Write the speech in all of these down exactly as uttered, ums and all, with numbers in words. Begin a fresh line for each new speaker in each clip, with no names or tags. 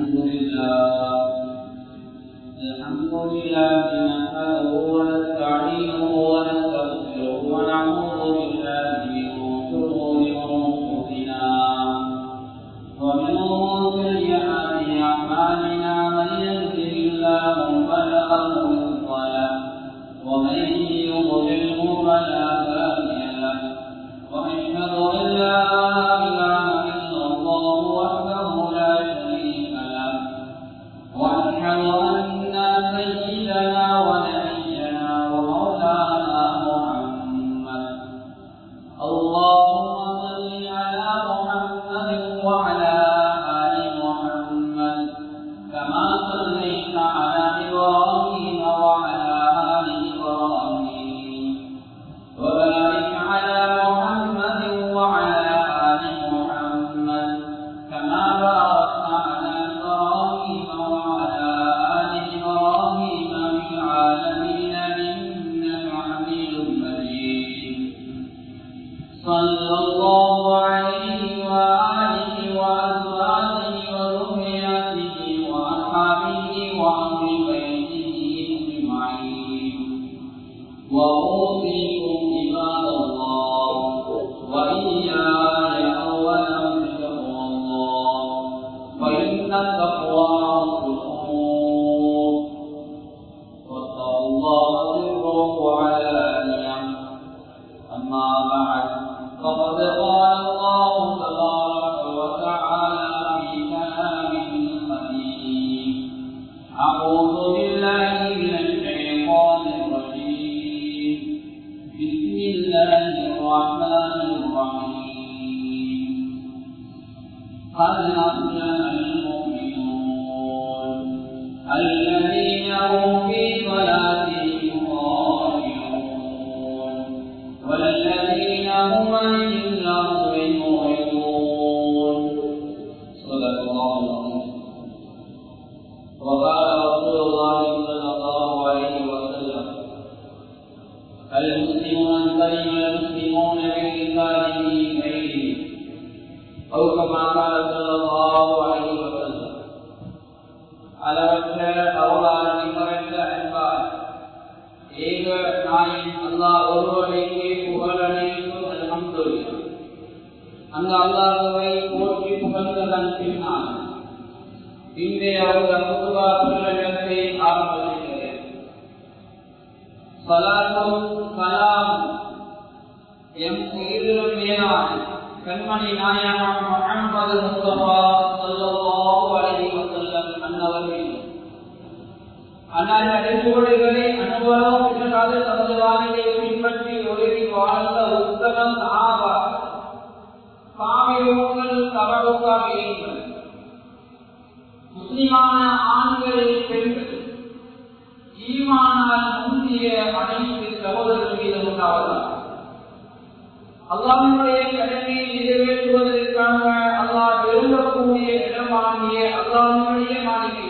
الحمد لله نحمده ونستعينه ونستغفره ونعوذ بالله من شرور أنفسنا ومن سيئات أعمالنا من يهده الله فلا مضل له ومن يضلله فلا هادي له وأشهد أن لا إله إلا الله وحده لا شريك له وأشهد أن سيدنا ونبينا ومولانا محمد اللهم صل على محمد وعلى آل محمد كما صليت على إبراهيم وعلى آل إبراهيم وبارك على محمد وعلى آل محمد كما باركت على إبراهيم وعلى آل إبراهيم في العالمين إنك حميد مجيد صلى الله عليه وآله وأزواجه وذرياته وأصحابه وأهل بيته أجمعين وأوصيكم عباد الله وإياي أولا بتقوى الله فإن التقوى رأس الأمور واتقوا الله سرا وعلانية أما بعد فقد قال الله تبارك وتعالى في كلامه القديم أعوذ بالله من الشيطان الرجيم بسم الله الرحمن الرحيم قد أفلح المؤمنون الذين هم في صلاتهم خاشعون والذين هم عن اللغو معرضون صدق الله العظيم وقال رسول الله صلى الله عليه وسلم المسلم من سلم المسلمون بلسانه ويده أو كما قال صلى الله عليه وسلم அளவற்ற அருளாளனை படைத்த அன்பார் ஏக நாயன் அல்லாஹ் ஒருவனுக்கே புகழ் அனைத்தும் அல்ஹம்துலில்லாஹ். அந்த அல்லாஹ்வை போற்றி புகழ்ந்ததன் பின்னால் இன்றைய அவர்கள் குதுபா பிரகடனத்தை ஆரம்பிக்கிறேன். ஸலாத்தும் ஸலாம் எம் உயிரிலும் மேலான கண்மணி நாயகம் முஹம்மது முஸ்தபா ஸல்லல்லாஹு அலைஹி வஸல்லம் அன்னவர்கள் அன்னாரின் அடிப்படைகளை அனுபவம் பின்னதாக தமது வாழ்க்கையை பின்பற்றி ஒழுகி வாழ்ந்த உத்தம சஹாபா காமிலூன்கள் தபவுகாவிகள் முஸ்லிமான ஆண்கள் பெண்கள் ஈமானால் முந்திய அனைத்து சகோதரர்கள் மீது உண்டாவதாக அல்லாஹ்வுடைய கடமையை நிறைவேற்றுவதற்காக அல்லாஹ் விரும்பக்கூடிய இடமாகிய அல்லாஹ்வுடைய மாளிகையிலே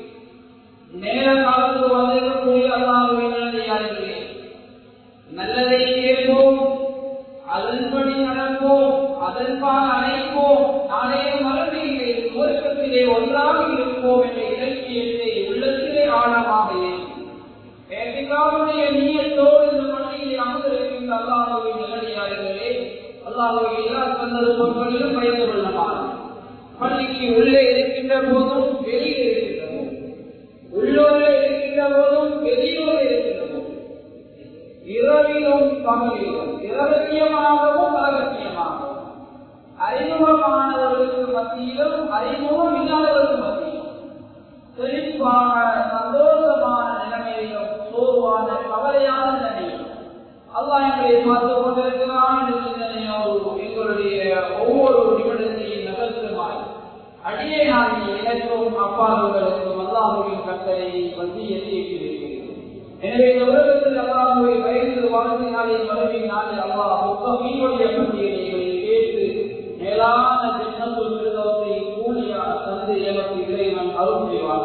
நேர காலத்து வந்திருக்கக்கூடிய அல்லாஹ்வின் நல்லடியார்களே, நல்லதை கேட்போம், அதன்படி நடப்போம், அதன்பால் அழைப்போம், நாளைய மறுமையிலே சுவர்க்கத்திலே ஒன்றாக இருப்போம் என்ற இலட்சியத்தை உள்ளத்திலே ஆழமாக ஏற்றிக்காவுடைய நீயத்தோடு இந்த பள்ளியிலே அமர்ந்திருக்கின்ற அல்லாஹ்வின் நல்லடியார்களே, அல்லாஹ்வை எல்லா சந்தர்ப்பங்களிலும் பயந்து கொள்ளலாம். பள்ளிக்கு உள்ளே இருக்கின்ற போதும் வெளியே இருக்கின்ற போதும், உள்ளோரே இருக்கின்ற போதும் வெளியோரே இருக்கின்ற போதும், இரவிலும் பகலிலும், இரகசியமாகவும் ரகசியமாகவும், அறிமுகமானவர்களுக்கு மத்தியிலும் அறிமுகம் இல்லாதவர்களுக்கு மத்தியிலும், செழிப்பான சந்தோஷமான நிலைமையிலும் சோர்வான கவலையான நிலையிலும் அல்லாஹ் எங்களை பார்த்து கொண்டிருக்கிறான் என்ற சிந்தனையோடு எங்களுடைய ஒவ்வொரு நிமிடத்தையும் நகர்த்துமாய் அடியே நான் எனக்கும் அப்பாவுகளுக்கும் அல்லாஹ்வின் கட்டளை வசியத்தை இருக்கிறேன். எனவே இந்த உலகத்தில் அல்லாஹ்வை வயது வாழ்க்கையினாலே மறுமையினாலே அல்லாஹ் முத்தகீனுடைய பட்டியலை கேட்டு மேலான ஜன்னத்துல் ஃபிர்தௌஸை கூலியாக தந்து எமக்கு இறைவன் அருள் புரிவான்.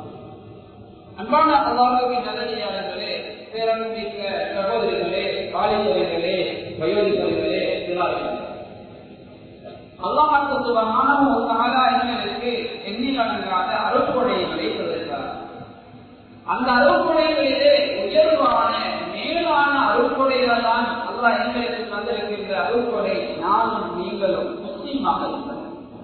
அன்பான அல்லாஹ்வின் நல்லடியார்களே, பேரன்பிக்க சகோதரிகளே, வாலிபர்களே, வயோதிகர்களே, சிறார்களே, அல்லாஹ் சுப்ஹானஹு வ தஆலா எங்களுக்கு எண்ணிலடங்காத அருட்கொடைகளை தந்திருக்கிறார். அந்த அருட்கொடைகளிலே உயர்வான மேலான அருட்கொடைகள் தான் அல்லாஹ் எங்களுக்கு தந்திருக்கின்ற அருட்கொடை நானும் நீங்களும் முஸ்லிமாக இருக்கிறோம்.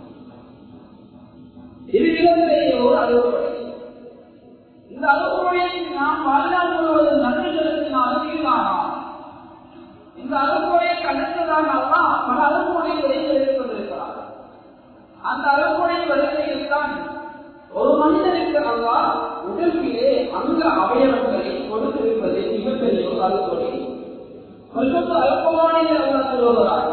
இது மிகப்பெரிய ஒரு அருட்கொடை. இந்த அருட்கொடையை நாம் வாழ்நாள் முழுவதும் நன்றி செலுத்தினாலும் ஈடானாம். இந்த அருட்கொடையை கண்டதாக அல்லாஹ் பல அருட்கொடைகளை கொண்டிருக்கிறார். அந்த அருட்கொடை வரிசையில் தான் ஒரு மனிதனுக்கு அல்லாஹ் உடம்பிலே அங்க அவயவங்களை கொடுத்திருப்பது மிகப்பெரிய ஒரு அருட்கொடை. அல்பமானே அல்லாஹ் சொல்லுகிறார்,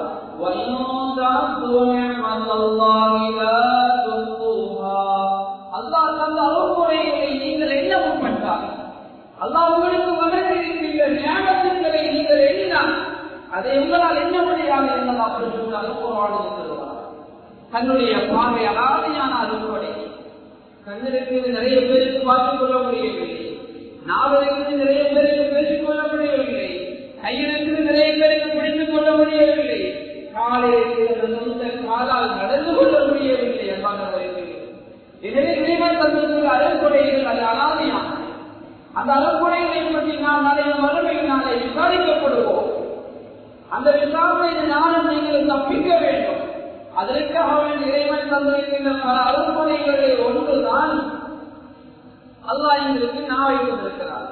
அல்லாஹ் தந்த அருட்கொடைகளை நீங்கள் என்ன முற்பட்டால், அல்லாஹ் உங்களுக்கு வழங்கியிருக்கின்ற ஞானத்தின்களை நீங்கள் எண்ணினால் அதை உங்களால் என்ன முடியாது என்பதை அப்படி சொல்லுவார். தன்னுடைய பார்வை அலாதியான அருட்கொடை. கண்ணிற்கு நிறைய பேருக்கு பார்த்துக் கொள்ள முடியவில்லை, நாவலிற்கு நிறைய பேருக்கு பேசிக் கொள்ள முடியவில்லை, கையிலிருந்து நிறைய பேருக்கு பிடித்துக் கொள்ள முடியவில்லை, காலையிலிருந்து காலால் நடந்து கொள்ள முடியவில்லை என்பார்கள். எனவே இறைவன் தந்திருக்கிற அருட்கொடைகள் அது அலாதியான அந்த அருட்கொடைகளை பற்றி நாம் நாளைய மறுமையில் நாளை விசாரிக்கப்படுவோம். அந்த விசாரணை நானும் நீங்கள் தப்பிக்க வேண்டும். அதற்காக இறைவன் தந்திருக்கின்ற பல அருட்கொடைகளில் ஒன்றுதான் அல்லாஹ் எங்களுக்கு நாவை கொண்டிருக்கிறார்.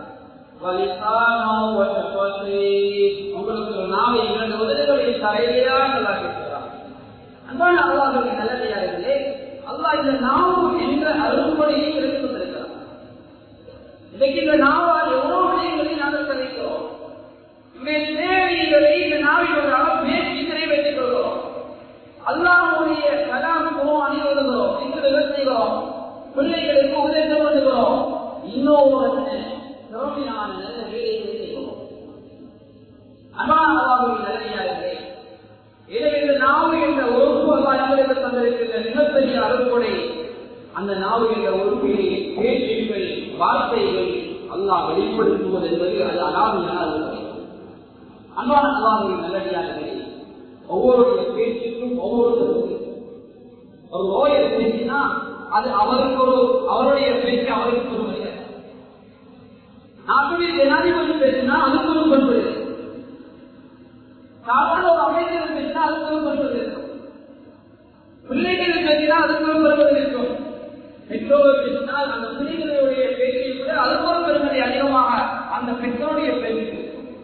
உங்களுக்கு ஒரு நாவை இரண்டு உதவிகளை தலையிலேயா நல்லா இருக்கிறார். அன்பான அல்லாஹ்வின் நல்லடியார்களே, அல்லாஹ் இந்த நாவு என்ற அருட்கொடையை எடுத்து வந்திருக்கிறார். இன்றைக்கு இந்த நாவால் எவ்வளவு விடயங்களை நாங்கள் கதைக்கிறோம். தேவைகளை இந்த நாவினோடாக பேசி நிறைவேற்றிக் கொள்கிறோம். அல்லாஹ்வுடைய கலாம் குர்ஆனை ஓதுகிறோம், திக்ர் செய்கிறோம், பிள்ளைகளுக்கு உதவிகள் பண்ணுகிறோம், இன்னொரு திறமையான நல்ல வேலைகளை செய்கிறோம். அன்பான அல்லாஹ்வின் நல்லடியார்களே, எனவே இந்த நாவு என்ற உறுப்பு அல்லாஹ் எங்களுக்கு தந்திருக்கின்ற மிகப்பெரிய அருட்கொடை. அந்த நாவு என்ற உறுப்பிலே பேச்சுகள், வார்த்தைகள் அல்லாஹ் வெளிப்படுத்துவது என்பது அது அலாதியான அருட்கொடை. அன்பான அல்லாஹ்வின் நல்லடியார்களே, ஒவ்வொருடைய பேச்சுக்கும் ஒவ்வொருத்தருக்கும் ஒரு நோயர் பேசினா அது அவருக்கு ஒரு அவருடைய பேச்சு அவருக்கு ஒரு மரியாதை. நாட்டுடைய ஜனாதிபதி பேசினா அதுக்கு ஒரு பண்பு, சாதாரண ஒரு அமைச்சர் பேசினா அதுக்கு ஒரு பண்பு இருக்கும், பிள்ளைகள் பேசினா அதுக்கு ஒரு பெருமதி இருக்கும், பெற்றோர் பேசினால் அந்த பிள்ளைகளுடைய பேச்சை கூட அதுக்கு ஒரு பெருமதி அதிகமாக அந்த பெற்றோருடைய பேச்சு.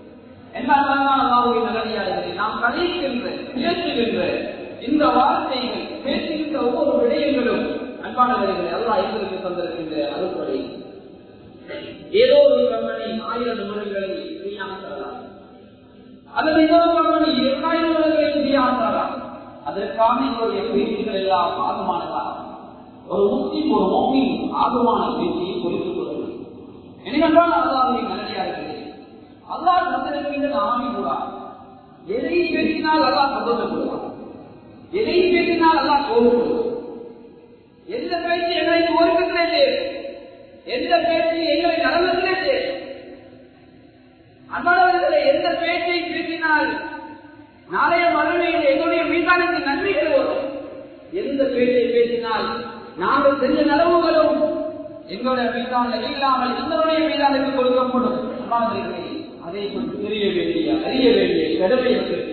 நாம் கதைக்கின்ற பேசுகின்ற இந்த வார்த்தைகள், பேசுகின்ற ஒவ்வொரு விடயங்களும் அன்பானவர்களை அல்லாஹ் எங்களுக்கு தந்திருக்கின்ற அருட்கொடை. ஏதோ ஒரு கம்பெனி ஆயிரம் நிமிடங்களை ஃப்ரீயாக தரலாம், அல்லது இன்னொரு கம்பெனி இரண்டாயிரம் நிமிடங்களை ஃப்ரீயாக தரலாம். அதற்கான என்னுடைய பேச்சுகள் எல்லாம் ஆகமானதா? ஒரு முஸ்லிம் ஒரு மோமின் ஆகமான பேச்சையை குறித்துக் கொள்ள முடியும். எனக்கென்றால் அல்லாஹ்வின் நல்லடியார்களே, அல்லாஹ் தந்திருக்கின்ற நாமே கூட எதை பேசினால் அல்லாஹ் சந்தோஷப்படுவார், எதை பேசினால் அல்லாஹ் கோபப்படுவார். எந்த பேச்சு எங்களுக்கு ஒருக்கிறதே, எந்த பேச்சு எங்களை நடந்ததே, அன்பானவர்களை எந்த பேச்சை பேசினால் நாளைய மறுமையில் எங்களுடைய மீதானுக்கு நன்மைகள் வரும், எந்த பேச்சை பேசினால் நாங்கள் செஞ்ச நலவுகளும் எங்களுடைய மீதான இல்லாமல் எங்களுடைய மீதானுக்கு கொடுக்கப்படும். அன்பானவர்களை அதை கொஞ்சம் தெரிய வேண்டிய அறிய வேண்டிய கடமை இருக்கிறது.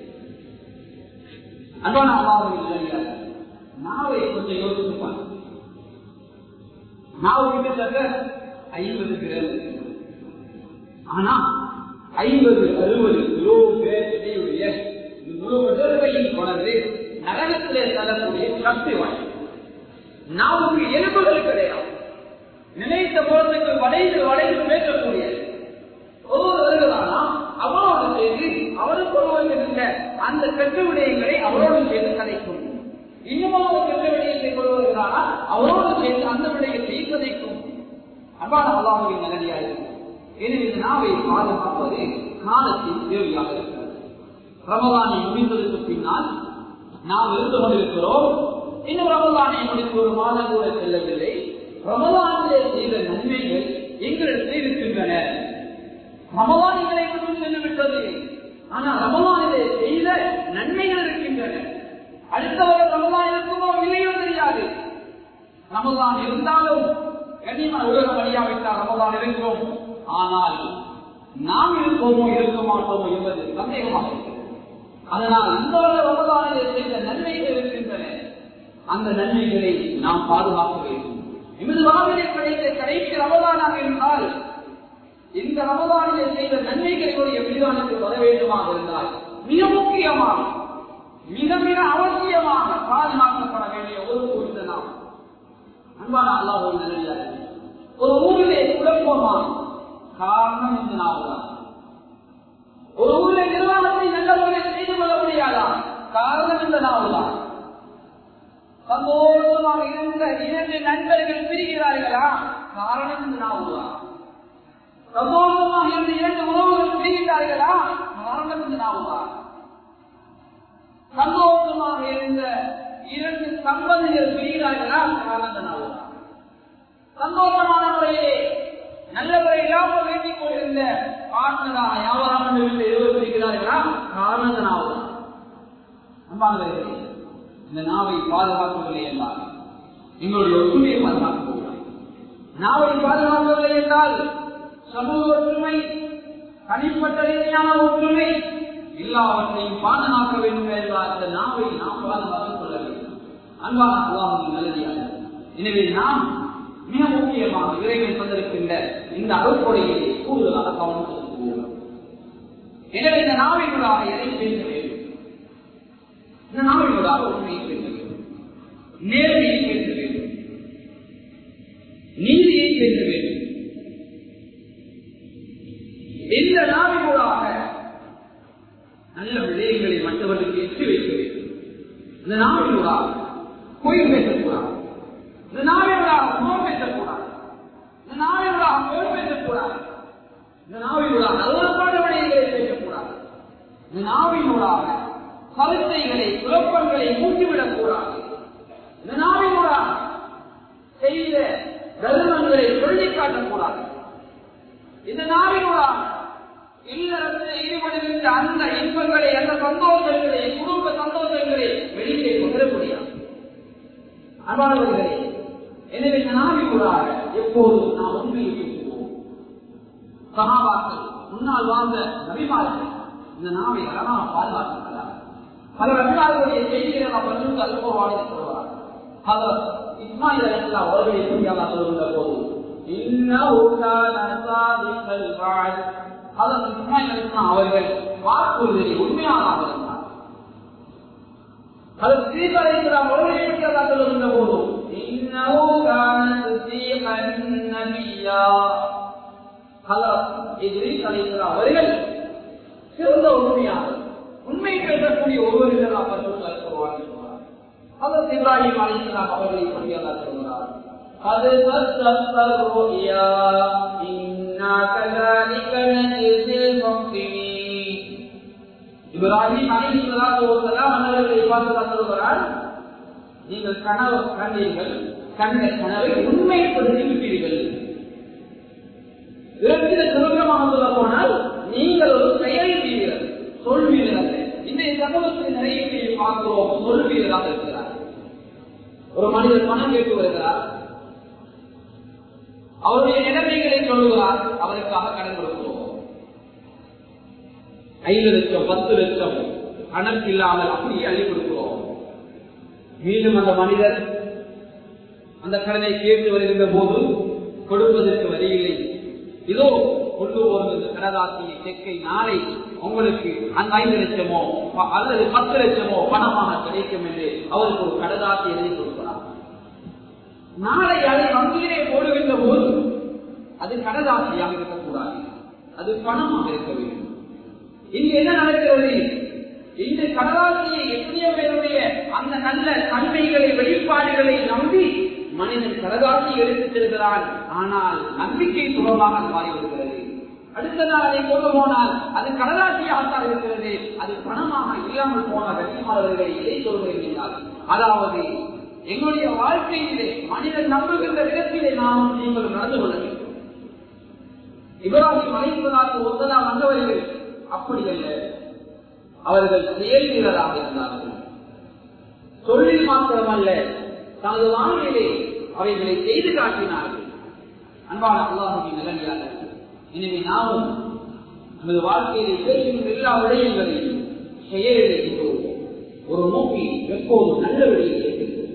அன்பான அல்லாஹ்வின் நாவை கொஞ்சம் யோசிப்பாங்க. நாவு கிட்டத்தட்ட ஐம்பது கிலோ, ஆனா ஐம்பது அறுபது கிலோ பேருடைய முழு உடல்வையும் கொண்டு நரகத்திலே தரக்கூடிய சக்தி வாய்ப்பு. நாவுக்கு எலும்புகள் கிடையாது, நினைத்த பொருளுக்கு வளைந்து வளைந்து பேசக்கூடிய ஒவ்வொருவர்களானா அவரோடு சேர்ந்து அவருக்கு ஒருவருக்கின்ற அந்த கெட்ட விடயங்களை அவரோடு சேர்ந்து கதைக்கும். இன்னும் ஒரு கெட்ட விடயத்தை கொள்வர்களானா அவரோடு சேர்ந்து அந்த விடயத்தை கதைக்கும். அன்பான அல்லாஹ்வின் நல்லடியார்களே, எனவே நாவை பாதுகாப்பது காலத்தின் தேவையாக இருக்கிறது. ரமலானை முடிந்ததற்கு பின்னால் நாம் இருந்து கொண்டிருக்கிறோம். இன்னும் ரமலானை முடித்து ஒரு மாதம் கூட செல்லவில்லை. ரமலானிலே செய்த நன்மைகள் எங்களிடத்தில் இருக்கின்றன. ரமலான் எங்களை கொண்டு சென்று விட்டது, ஆனால் ரமலானிலே செய்த நன்மைகள் இருக்கின்றன. அடுத்தவர் ரமலான் இருக்குமோ இல்லையோ தெரியாது. ரமலான் இருந்தாலும் கண்ணியமான உலகம் வழியாவிட்டால் ரமலான் இருக்கிறோம். ஆனால் நாம் இருப்போமோ இருக்க மாட்டோமோ என்பது சந்தேகமாக இருக்கிறது. அதனால் இந்த ரமலானிலே செய்த நன்மைகள் இருக்கின்றன. அந்த நன்மைகளை நாம் பாதுகாக்க வேண்டும். எமது வாழ்விலே கிடைத்த கடைசி ரமலானாக இருந்தால் இந்த ரமலானிலே செய்த நன்மைகளுடைய மீதானத்தில் வர வேண்டுமாக இருந்தால் மிக முக்கியமாக மிக மிக அவசியமாக பாதுகாக்கப்பட வேண்டிய ஒரு குறித்த நாம் அன்பான அல்லாஹ்வின் நல்லடியார்களே, ஒரு ஊரிலே குழப்பமான காரணம் இந்த நாள்தான். ஒரு ஊரிலே நிர்வாகத்தை நல்ல முறையில் செய்து கொள்ள முடியாதா? காரணம் இந்த நாள்தான். சந்தோஷமாக இருந்த இரண்டு நண்பர்கள் பிரிகிறார்களா? காரணம் இந்த நாள்தான். சந்தோஷமாக இருந்த இரண்டு உறவுகள் பிரிகிறார்களா? காரணம் இந்த நாள்தான். சந்தோஷமாக இருந்த இரண்டு சம்பந்திகள் பிரிகிறார்களா? காரணம் இந்த நாள்தான். சந்தோஷமான முறையிலே நல்ல முறையிலாக வேண்டிக் கொண்டிருந்த பார்ட்னராக வியாபாரம் இருவர் பிரிக்கிறார்களா? காரணம் இந்த நாள்தான். அன்பானவர்களே, இந்த நாவை பாதுகாக்கவில்லை என்றால் எங்களுடைய ஒற்றுமையை பாதுகாக்க போகிறோம். நாவை பாதுகாக்கவில்லை என்றால் சமூக ஒற்றுமை, தனிப்பட்ட ரீதியான ஒற்றுமை எல்லாவற்றையும் பாதுகாக்க வேண்டும் என்றால் இந்த நாவை நாம் பாதுகாத்துக் கொள்ள வேண்டும். அன்பான அல்லாஹ்வின் நல்லடியார்களே, எனவே நாம் மிக முக்கியமாக இறைவன் தந்திருக்கின்ற இந்த அருள்கொடையை கூடுதலாக கவனம் செலுத்துவோம். எனவே இந்த நாவினூடாக எதை பேச வேண்டும்? இந்த நாவினூடாக உண்மையை பேச வேண்டும், நேர்மையை பேச வேண்டும், நீதியை பேச வேண்டும். இந்த நாவினூடாக நல்ல விடயங்களை மற்றவர்களுக்கு எட்டி வைக்க வேண்டும். இந்த நாவினூடாக பொய் பேசக்கூடாது. இந்த நாவினூடாக புறம் பேசக்கூடாது. இந்த நாவினூடாக பொய் பேசக்கூடாது. இந்த நாவினூடாக நல்ல விடயங்களை பேசக்கூடாது. இந்த நாவினூடாக கருத்தைகளை குழப்பங்களை மூட்டிவிடக் கூடாது. இந்த நாவினூடாக செய்த தர்மங்களை சொல்லிக் காட்டக்கூடாது. இந்த நாவினூடாக இல்லறத்தில் ஈடுபடுகின்ற அந்த இன்பங்களை, அந்த சந்தோஷங்களை, குடும்ப சந்தோஷங்களை வெளியே கொண்டு முடியாது. அன்பானவர்களே, எனவே இந்த நாவினூடாக எப்போதும் நாம் உண்மையை பேசுவோம். சஹாபாக்கள், முன்னால் வாழ்ந்த நபிமார்கள் இந்த நாவை அழகாக பாதுகாக்கிறார். பல நபிமார்களுடைய செய்திகளை நாம் வந்து அனுபவமாக சொல்வார். அவர் இஸ்மாயில் அலைஹிஸ்ஸலாம் அவர்களை பற்றி அல்லாஹ் சொல்கின்ற போது இன்னஹு கான சாதிகல் வஅத், அதன் இஸ்மாயில் அலைஹிஸ்ஸலாம் அவர்கள் வாக்குறுதியை உண்மையானதாக இருந்தார். அது சீசா அலைஹிஸ்ஸலாம் அவர்களை பற்றி அல்லாஹ் சொல்கின்ற போது இன்னஹு கான சதீகன் நபியா, ஹலத் இத்ரீஸ் அலைஹிஸ்ஸலாம் அவர்கள் சிறந்த உண்மையாளர், உண்மை பேசக்கூடிய ஒருவர்கள் அவர் சொல்வார். ஹதரத் இப்ராஹிம் அலைஹிஸ்ஸலாம் அவர்களை பற்றி அல்லாஹ் சொல்கிறார். அது தஸ்தருயா இன்னா கஸாலிக நஜ்ஸில் முஹ்சினீன். இப்ராஹிம் அலைஹிஸ்ஸலாம் அவர்களை பார்த்து சொல்கிறார், நீங்கள் கனவு கண்டீர்கள், கண்ட கனவை உண்மைப்படுத்தி விட்டீர்கள். இதற்கு சுருக்கமாக சொல்ல போனால் நீங்கள் ஒரு செயல் வீரர், சொல் வீரர். இந்த சமூகத்தில் நிறைய பேர் பார்க்கிறோம், சொல் வீரராக இருக்கிறார். ஒரு மனிதர் பணம் கேட்டு வருகிறார், அவருடைய நிலைமைகளை சொல்லுகிறார், அவருக்காக கடன் கொடுக்கிறோம். ஐந்து லட்சம் பத்து லட்சம் கணக்கு இல்லாமல் அப்படியே அள்ளி கொடுக்கிறோம். மீண்டும் அந்த மனிதர் அந்த கடனை கேட்டு வருகின்ற போது கொடுப்பதற்கு வழியில்லை. இதோ கொண்டு போகிறது கடதாசியை, செக்கை, நாளை உங்களுக்கு அந்த ஐந்து லட்சமோ அல்லது பத்து லட்சமோ பணமாக கிடைக்கும் என்று அவருக்கு ஒரு கடதாசி எழுதி கொடுக்கிறார். நாளை அதை வங்கியிலே போடுகின்ற போது அது கடதாசியாக இருக்கக்கூடாது, அது பணமாக இருக்க வேண்டும். இங்கு என்ன நடக்கிறது? இந்த கடதாசியை எத்தனையோ பேருடைய அந்த நல்ல தன்மைகளை, வெளிப்பாடுகளை நம்பி மனிதன் கடதாசி எடுத்துச் செல்கிறான். ஆனால் நம்பிக்கை சுலபமாக மாறிவிடுகிறது. அடுத்த நாள் அதை கொண்டு போனால் அது கடதாசியாகத்தான் இருக்கிறது, அது பணமாக இல்லாமல் போன கட்டிமாளர்களை இதை சொல்கிறார்கள். அதாவது எங்களுடைய வாழ்க்கையிலே மனிதன் நம்புகின்ற விதத்திலே நாம் நீங்கள் நடந்து கொள்ள வேண்டும். இப்ராஹிம் அலைஹிஸ்ஸலாத்து வஸலாம் வந்தவர்கள் அப்படி அல்ல, அவர்கள் செயல் வீரராக இருந்தார்கள். தொழில் மாத்திரமல்ல தனது வாழ்விலே அவைகளை செய்து காட்டினார்கள். அன்பான அல்லாஹ்வின் நல்லடியார்களே, எனவே நாமும் நமது வாழ்க்கையிலே பேசுகின்ற எல்லா விடயங்களையும் செயலிலே ஒரு நோக்கி எப்போதும் நல்ல விடையை கேட்கிறது,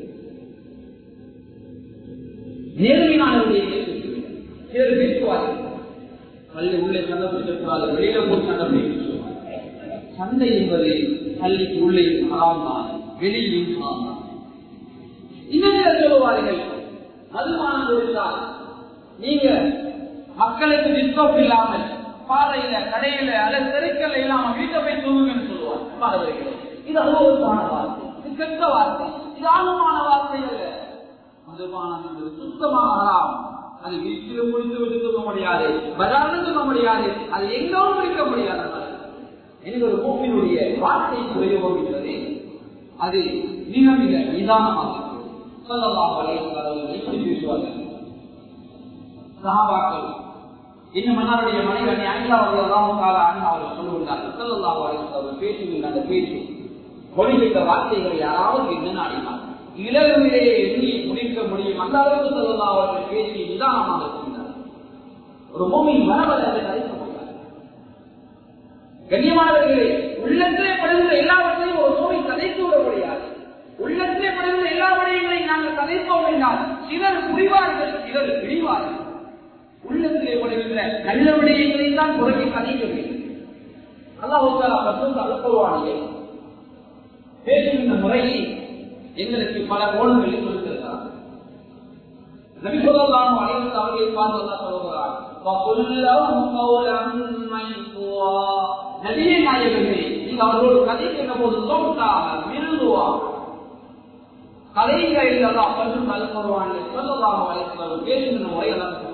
நேர்மையான விடையை கேட்கிறது. சிலர் பேசுவார்கள், பள்ளி உள்ளே சண்டை பிடிக்கக்கூடாது, வெளியில போய் சண்டை பிடிக்க. சண்டை என்பது பள்ளிக்கு உள்ளே ஹராம் தான், வெளியிலும் ஹராம் தான். இன்னும் சொல்லுவார்கள், மதுபானம் கொடுத்தால் நீங்க மக்களுக்கு டிஸ்கவுண்ட் இல்லாமல் பாதையில கடையில அல்லது தெருக்கல்ல இல்லாம வீட்டை போய் தூங்குங்கன்னு சொல்லுவாங்க. இது அனுபவமான வார்த்தை, இது கெட்ட வார்த்தை, இது ஆழமான வார்த்தை அல்ல. மதுபானம் என்பது சுத்தமாக ஹராம். அது வீட்டில முடித்து விட்டு தூங்க முடியாது, பஜார்ல தூங்க முடியாது, அது எங்கும் முடிக்க முடியாது. எனக்கு ஒரு மூப்பினுடைய வார்த்தை உபயோகிக்கிறது, அது மிக மிக நிதானமாக ஸல்லல்லாஹு அலைஹி வஸல்லம் எப்படி பேசுவார்கள். சஹாபாக்கள் இன்னும் மன்னாருடைய மனைவி ஆயிஷா ரலியல்லாஹு தஆலா அன்ஹா அவர்கள் சொல்லுகிறார்கள், ஸல்லல்லாஹு அலைஹி வஸல்லம் பேசுகின்ற அந்த பேச்சு மொழிபெயர்த்த வார்த்தைகளை யாராவது என்ன நாடினார் இளவிலேயே எண்ணி முடிக்க முடியும். அந்த அளவுக்கு ஸல்லல்லாஹு அலைஹி வஸல்லம் பேசி நிதானமாக இருக்கின்றார். ஒரு மூமின் மனவள அதை கதைக்க முடியாது. கண்ணியமானவர்களே, உள்ளத்திலே படுகிற எல்லாவற்றையும் ஒரு மூமின் கதைத்து விட முடியாது. உள்ளத்திலே படுகிற எல்லா விடயங்களையும் நாங்கள் கதைப்போம் என்றால் சிலர் புரிவார்கள், சிலர் பிடிவார்கள். உள்ளத்திலே படுகின்ற நல்ல விடயங்களை தான் குறைக்க கதைக்க வேண்டும். அல்லாஹ் தஆலா ரசூல் அல்குர்ஆனிலே பேசுகின்ற முறையை எங்களுக்கு பல கோணங்களில் சொல்லியிருக்கிறார். நபி ஸல்லல்லாஹு அலைஹி வஸல்லம் அவர்களை பார்த்து அல்லாஹ் சொல்கிறார், வகுல்லஹு கௌலன் மைதுவா. நபியே நாயகமே, நீங்கள் அவர்களோடு கதைக்கின்ற போது சொற்காக மிருதுவாக கதைகள் அல்லாஹ் ரசூல் அல்குர்ஆனிலே ஸல்லல்லாஹு அலைஹி வஸல்லம் பேசுகின்ற முறை அல்லாஹ் சொல்கிறார்.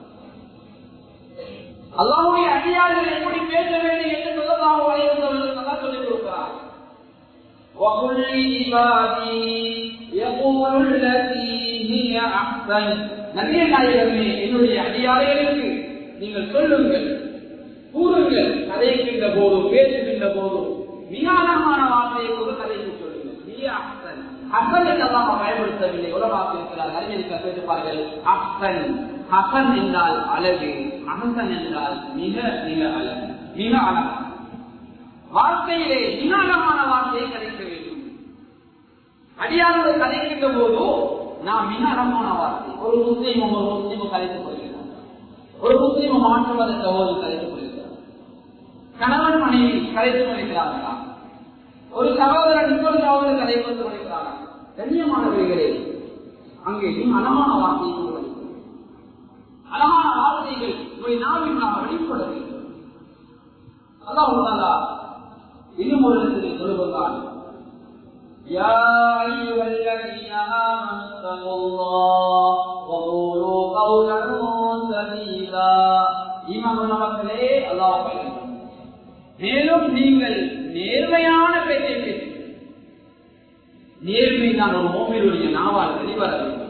அல்லாஹ்வுடைய அடியார்கள் எப்படி பேச வேண்டும் என்று ஸல்லல்லாஹு அலைஹி வஸல்லம் அல்லாஹ் சொல்லிக் கொடுக்கிறார். وَقُلْ لِعِبَادِي يَقُولُوا الَّتِي هِيَ أَحْسَنُ. நபியே நாயகமே, என்னுடைய அடியார்களுக்கு நீங்கள் சொல்லுங்கள், கூறுங்கள், கதைக்கின்ற போது பேசுகின்ற போது மிகானமான வார்த்தையை கூட கதைக்கு சொல்லுங்கள். அஹ்சன் ஹசன் என்று அல்லாஹ் பயன்படுத்தவில்லை. உலமாக்கள் இருக்கிறார், அறிஞர்கள் பேசுவார்கள். அஹ்சன் ஹசன் என்றால் அழகு, அஹ்சன் என்றால் மிக மிக அழகு, மிக அழகு. வார்த்தையிலே மிக அழகான வார்த்தையை கதைக்க வேண்டும். அடியார்கள் கதைக்கின்ற போது நாம் மிக அழகான வார்த்தை, ஒரு முஸ்லீமும் ஒரு முஸ்லீமும் கதைத்துக் கொள்கிறார், ஒரு முஸ்லீமும் மாற்றுவதை சகோதரர் கதைத்துக் கொள்கிறார், கணவன் மனைவி கதைத்துக் கொள்கிறார்களா, ஒரு சகோதரன் இன்னொரு சகோதரர் கதைத்துக் கொள்கிறாரா. கண்ணியமானவர்களே, அங்கே மிக அழகான வார்த்தையை அழகான வார்த்தைகள் நாவில் நாம் வெளிப்பட வேண்டும். அல்லாஹ் தஆலா இன்னும் ஒரு இடத்தில் சொல்லுகிறான், யா அய்யுஹல்லதீன ஆமனு தகுல்லாஹ் வகூலு கௌலன் சதீதா. ஈமானுள்ளவர்களே, அல்லாஹ் பயன்படுத்தும், மேலும் நீங்கள் நேர்மையான பேச்சை பேசுங்கள். நேர்மை தான் ஒரு மூமினுடைய நாவால் வெளிவர வேண்டும்.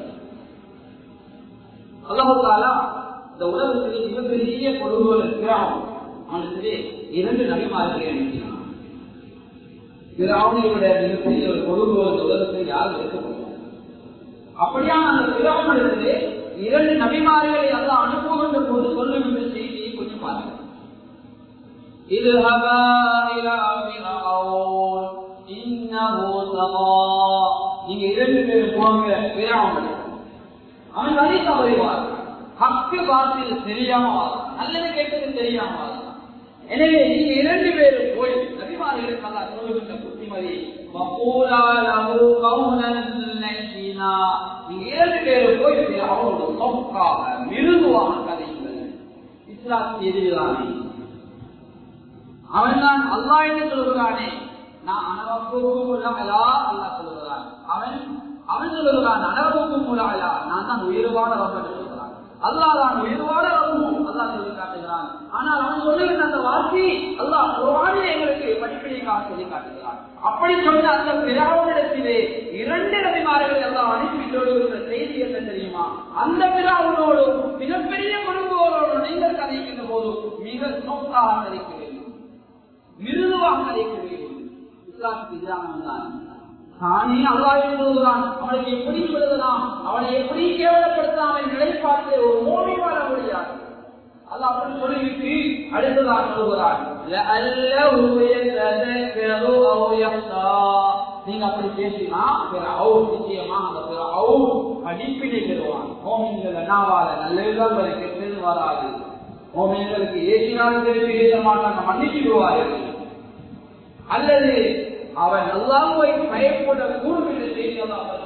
அல்லாஹ் தஆலா இந்த உலகத்திலே மிகப்பெரிய கொடுங்கோல் இருக்கிறான். அவனுக்கு இரண்டு நபிமார்களை அனுப்பினான். பிராவுனையோட மிகப்பெரிய ஒரு கொடுங்கோல் உலகத்தை யாரும் இருக்க முடியாது. அப்படியான அந்த பிராவுனிடத்திலே இரண்டு நபிமார்களை அல்லாஹ் அனுப்புகின்ற போது சொல்லுகின்ற செய்தியை கொஞ்சம் பாருங்கள். இது நீங்க இரண்டு பேரும் போங்க பிராவுனை. அவன் கதை தவறிவார், ஹக்கு பாத்தில் தெரியாம நல்லது கேட்டது தெரியாம. எனவே நீங்க இரண்டு பேரும் போய் நபிமார்களுக்கு அல்லாஹ் சொல்லுகின்ற புத்திமதி, நீங்க இரண்டு பேரும் போய் அவனோட சொற்காக மிருதுவான கதைகள். இஸ்லாத்துக்கு எதிரானே அவன் தான் அல்லாஹ் என்று சொல்கிறானே, நான் அனவப்புக்கும் உள்ளவளா அல்லாஹ் சொல்கிறான். அவன் அவன் சொல்லுகிறான் அனவப்புக்கும் உள்ளவளா, நான் தான் உயர்வான ரப்ப சொல்கிறான். அல்லாஹ் தான் உயர்வான ரப்பும் அல்லாஹ் சொல்லி காட்டுகிறான். ஆனால் அவன் சொல்லுகின்ற அந்த வார்த்தை அல்லாஹ் குர்ஆனிலே எங்களுக்கு படிப்பினைக்காக சொல்லி காட்டுகிறான். அப்படி சொன்ன அந்த பிராவுனிடத்திலே இரண்டு நபிமார்களை அல்லாஹ் அனுப்பி சொல்லுகின்ற செய்தி என்ன தெரியுமா? அந்த பிராவுனோடு மிகப்பெரிய குடும்பங்களோடு நீங்கள் கதைக்கின்ற போது மிக சொத்தாக கதைக்க வேண்டும், மிருதுவாக கதைக்க வேண்டும். இஸ்லாத்துக்கு எதிரானவன் தான் தானே அல்லாஹ் சொல்கிறான், அவனுக்கு எப்படி விடுதலாம், அவனை எப்படி கேவலப்படுத்தாமல் நிலைப்பாட்டு ஒரு மோடி வாழ முடியாது. அல்லாஹ் அப்படி சொல்லிவிட்டு அடுத்ததாக சொல்கிறான், நீங்க அப்படி பேசினா நிச்சயமா அந்த படிப்பினை பெறுவான். மோமின்கள் நல்ல கெட்டது வராது. மோமின்களுக்கு ஏசினாலும் தெரிந்து ஏற்ற மாட்டாங்க, மன்னிச்சு விடுவார்கள். அல்லது அவன் அல்லாஹ்வை பயப்படக்கூடும் என்று செய்தி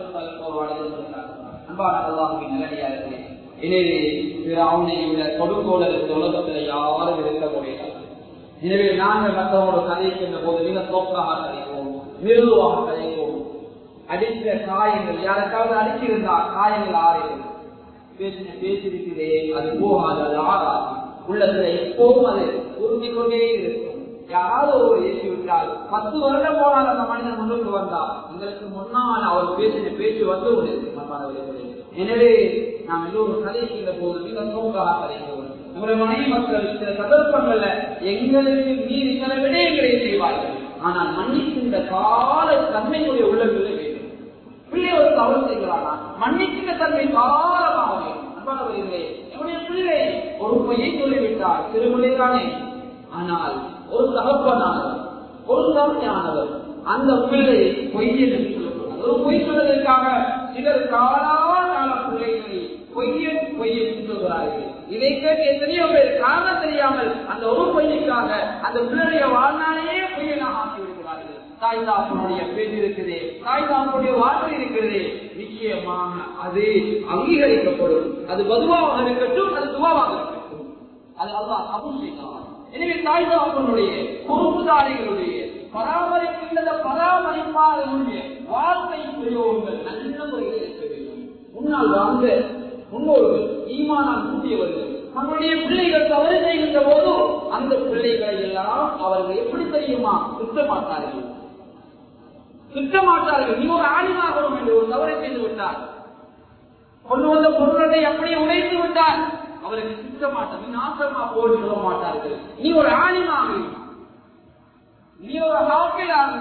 அன்பான அல்லாஹ்வின் நல்லடியார்களே, எனவே அவனை விட கொடுக்கோளருக்கு உலகத்தில் யாரும் இருக்க முடியாது. எனவே நாங்கள் மற்றவங்களோட கதைக்கின்ற போது மிக சோக்காக கதைப்போம், மிருதுவாக கதைப்போம். அடித்த காயங்கள் யாருக்காவது அடிச்சிருந்தால் காயங்கள் ஆறுகிறது. பேசின பேசியிருக்கிறே அது போகாது, அது ஆறாது. உள்ளத்துல எப்போதும் அது உறுதி கொண்டே இருக்கும். யாராவது ஒரு ஏற்றி விட்டால் பத்து வருடம் போனால் அந்த மனிதன் முன்னுக்கு வந்தால் எங்களுக்கு முன்னால் அவர் பேசின பேச்சு வந்து கொண்டிருக்கிறது. எனவே நாம் எல்லோரும் கதைக்கின்ற போது மிக சோக்காக கதைக்கிறோம். நம்முடைய மனைவி மக்கள் சில சந்தர்ப்பங்கள்ல எங்களுக்கு மீறி சில விடயங்களை செய்வார்கள். ஆனால் மன்னிக்கின்ற கால தன்மையுடைய உள்ளங்களை வேண்டும். பிள்ளை ஒரு தவறு செய்கிறானா மன்னிக்கின்ற தன்மை காலமாக வேண்டும். அன்பானவர்களே, என்னுடைய பிள்ளை ஒரு பொய்யை சொல்லிவிட்டார், திருமலைதானே. ஆனால் ஒரு தகப்பனானவர், ஒரு தவணையானவர் அந்த பிள்ளை பொய்யை சொல்லக்கூடாது. ஒரு பொய் சொல்வதற்காக சிலர் காலாகால பிள்ளைகளை பொய்யை பொய்யை சொல்கிறார்கள். இதை கேட்டு எத்தனையோ பேர் காரணம் தெரியாமல் அந்த ஒரு பொய்யுக்காக அந்த பிள்ளைய வாழ்நாளையே பொய்யனாக ஆக்கி விடுகிறார்கள். தாய் தாப்பனுடைய பேச்சு இருக்கிறது, தாய் தாப்பனுடைய வார்த்தை இருக்கிறது, நிச்சயமாக அது அங்கீகரிக்கப்படும். அது பதுவாக இருக்கட்டும், அது துவாவாக இருக்கட்டும், அது அல்லாஹ் கபூல் செய்யலாம். எனவே தாய் தாப்பனுடைய பொறுப்புதாரிகளுடைய பராமரிக்கின்ற பராமரிப்பாளர்களுடைய வாழ்க்கை பிரயோகங்கள் நல்ல முறையில் இருக்க வேண்டும். முன்னால் வாழ்ந்த முன்னோர்கள் ஈமானால் கூட்டியவர்கள் தன்னுடைய பிள்ளைகள் தவறு செய்கின்ற போது அந்த பிள்ளைகளை எல்லாம் அவர்கள் எப்படி தெரியுமா சுத்தமாட்டார்கள் சுத்தமாட்டார்கள் நீ ஒரு ஆணிமாகணும் என்று ஒரு தவறை செய்து விட்டார், கொண்டு வந்த பொருளை அப்படியே உடைத்து விட்டார், அவருக்கு சுத்தமாட்டார், நீ நாசமா போட்டு சொல்ல மாட்டார்கள். நீ ஒரு ஆணிமாக, நீ ஒரு ஹாக்கிலாக,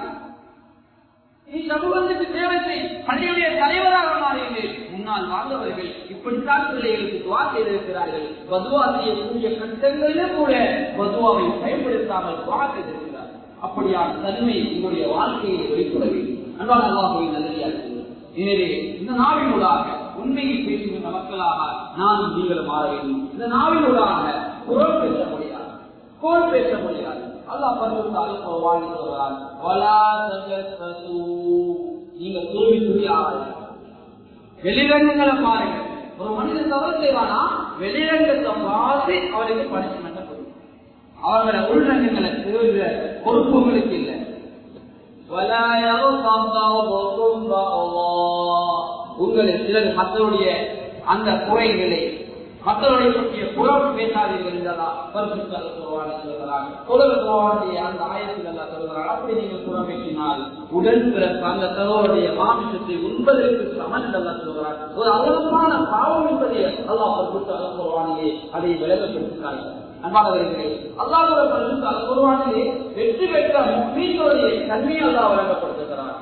நீ சமூகத்துக்கு தேவை செய், பள்ளியுடைய தலைவராக மாறியது. முன்னால் வாழ்ந்தவர்கள் இப்படித்தான் பிள்ளைகளுக்கு துவா செய்திருக்கிறார்கள். பதுவா செய்யக்கூடிய கட்டங்களிலே கூட பதுவாவை பயன்படுத்தாமல் துவா செய்திருக்கிறார். அப்படியான தன்மை உங்களுடைய வாழ்க்கையை வெளிப்பட வேண்டும். அன்பான அல்லாஹ்வின் நல்லடியார்களே, எனவே இந்த நாவினூடாக உண்மையை பேசுகின்ற மக்களாக நானும் நீங்களும் மாற வேண்டும். இந்த நாவினூடாக குரல் பேச முடியாது, கோல் பேச முடியாது. அல்லாஹ் பரிசுத்தமாக சொல்றார், வலா தஜஸ்ஸு, நீங்க தூவி தூவி ஆராயுங்க. வெளிரங்கங்களை பாருங்க. ஒரு மனிதன் தவறு செய்வானா வெளிரங்கத்தை பார்த்து அவருக்கு பனிஷ்மெண்ட் கொடுக்கும். அவங்கள உள்ரங்கங்களை தேர்ந்த பொறுப்புகளுக்கு இல்லை. உங்களை சிலர் மற்றவருடைய அந்த குறைகளை மற்றவர்களை பற்றிய புறம் பேசாதீர்கள் என்றதா பரிசுத்தமாக சொல்கிறார். சொல்லுடைய அந்த ஆயத்தில் எல்லாம் சொல்கிறார், அப்படி நீங்கள் புறம் பேசினால் உடன் பிறப்பு அந்த சகோதரிய மாமிசத்தை உண்பதற்கு சமன் எல்லாம் சொல்கிறார். ஒரு அழகான பாவம் என்பதை அல்லாஹ் பரிசுத்தமாக சொல்வானிலே அதை விளங்கப்படுத்தினார்கள். அன்பானவர்களே, அல்லாஹ்வுடைய பரிசுத்தமாக சொல்வானிலே வெற்றி பெற்ற முஃமின்களுடைய தன்மையை அல்லாஹ் விளங்கப்படுத்துகிறார்.